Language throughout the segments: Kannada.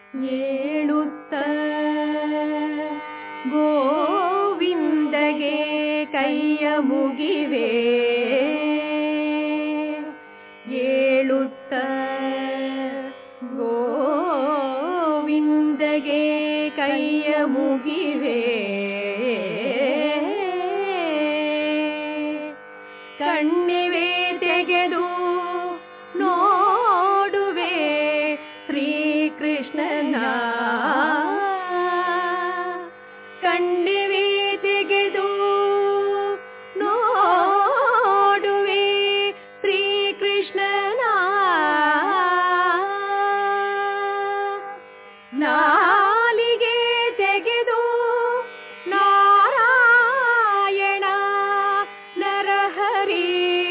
ಏಳುತ್ತ ಗೋವಿಂದಗೆ ಕೈಯ ಮುಗಿವೆ, ಏಳುತ್ತ ಗೋವಿಂದಗೆ ಕೈಯ ಮುಗಿವೆ. ಕಣ್ಣಿವೆ ತೆಗೆದು ನೋಡುವೆ ಶ್ರೀಕೃಷ್ಣನ, ಕಣ್ಣಿವೆ ತೆಗೆದು ನೋಡುವೆ ಶ್ರೀಕೃಷ್ಣನ. ನಾಲಿಗೆ ತೆಗೆದು ನಾರಾಯಣ ನರಹರಿ,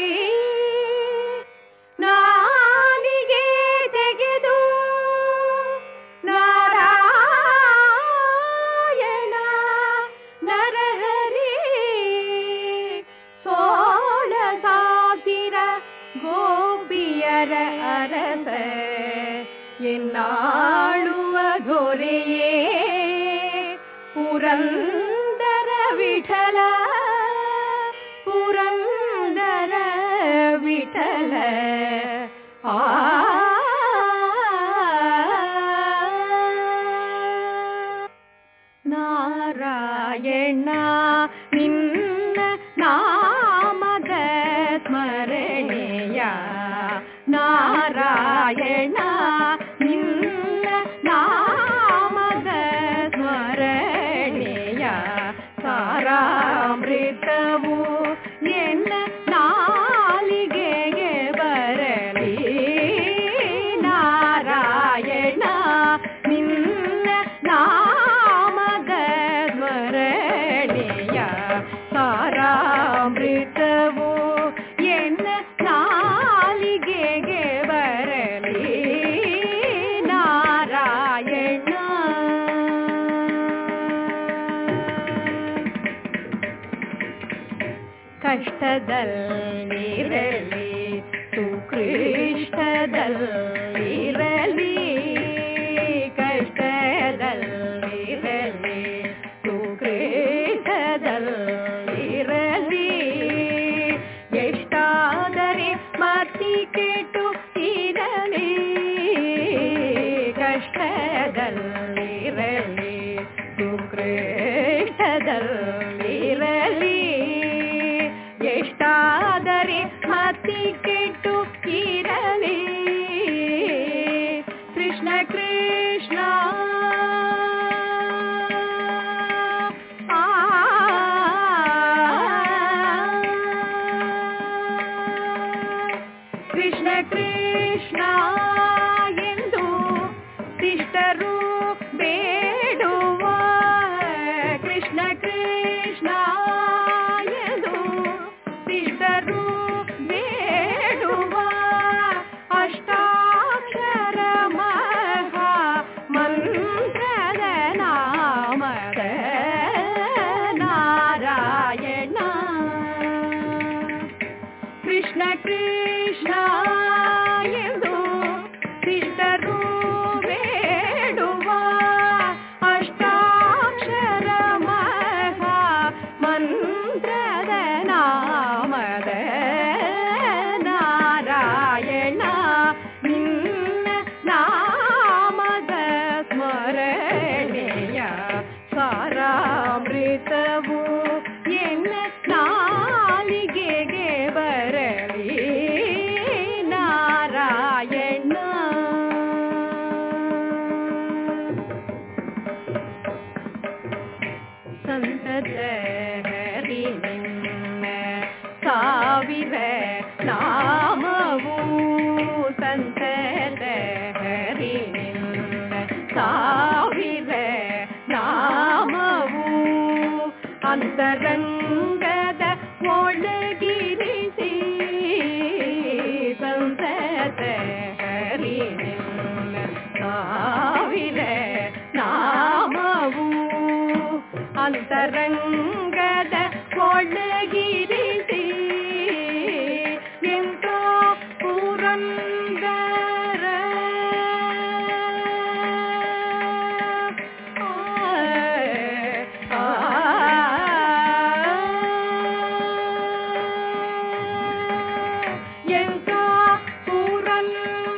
ನಾಲಿಗೆ ತೆಗೆದು ನಾರಾಯಣ ನರಹರಿ. ಸೋಳ ಸಾವಿರ ಗೋಪಿಯರ ಅರಸ ಎನ್ನಾಳುವ ದೊರೆಯೇ ಪುರಂದರ ವಿಠಲ, ಪುರಂದರ ವಿಠಲ. ನಾರಾಯಣ ನಿನ್ನ ನಾಮದ ಸ್ಮರಣೆಯ, ನಾರಾಯಣ ನಿನ್ನ ನಾಮದ ಸ್ಮರಣೆಯ ಸಾರಾಮೃತವು ಎನ್ನ ನಾಲಿಗೆಗೆ ಬರಲಿ. ನಾರಾಯಣ ನಿನ್ನ ನಾಮದ ಸ್ಮರಣೆಯ ಸಾರಾಮೃತವು ಎನ್ನ ನಾಲಿಗೆಗೆ ಬರಲಿ. ನಾರಾಯಣ ಕಷ್ಟದಲ್ಲಿರಲಿ ಸುಕೃಷ್ಟದಲ್ಲಿರಲಿ, ಕಷ್ಟದಲ್ಲಿರಲಿ ಸುಕೃಷ್ಟದಲ್ಲಿರಲಿ. ಎಷ್ಟಾದರೆ ಮತಿ ಕೆಟ್ಟು ಇರಲಿ, ಕಷ್ಟದಲ್ಲಿರಲಿ ಸುಕೃಷ್ಟದಲ್ಲಿರಲಿ. ಎಷ್ಟಾದರೆ ಮತಿ ಕೆಟ್ಟು ಇರಲಿ. ಕೃಷ್ಣ ಕೃಷ್ಣ ಕೃಷ್ಣ ಕೃಷ್ಣ ಎಂದು ಶಿಷ್ಟರು ಬೇಡುವ, ಕೃಷ್ಣ ಕೃಷ್ಣ ಎಂದು ಶಿಷ್ಟರು ಬೇಡುವ ಅಷ್ಟಾಕ್ಷರ ಮಹಾ ಮಂತ್ರದ ನಾಮದ ನಾರಾಯಣ. ಕೃಷ್ಣ ಕೃಷ್ಣ ಎಂದು ಶಿಷ್ಟರು ಬೇಡುವ ಅಷ್ಟಾಕ್ಷರ ಮಹಾ ಮಂತ್ರದ ನಾಮದ ನಾರಾಯಣ. ನಿನ್ನ ನಾಮದ ಸ್ಮರಣೆಯ ಸಾರಾಮೃತವು ಎನ್ನ ನಾಲಿಗೆಗೆ ಬರಲಿ. ನಾರಾಯಣ ಸಂತತ ಹರಿ ನಿನ್ನ ಸಾವಿರ ನಾಮವು, ಸಂತತ ಹರಿ ನಿನ್ನ ಸಾವಿರ ನಾಮವು ಅಂತರಂಗದ ಒಳಗಿರಿಸಿ, ಸಂತತ ಹರಿ ನಿನ್ನ ಸಾವಿರ ನಾಮವು ಅಂತರಂಗದ ಒಳಗಿರಿಸಿ. ಎಂತೋ ಪುರಂದರ ದಾನಂದ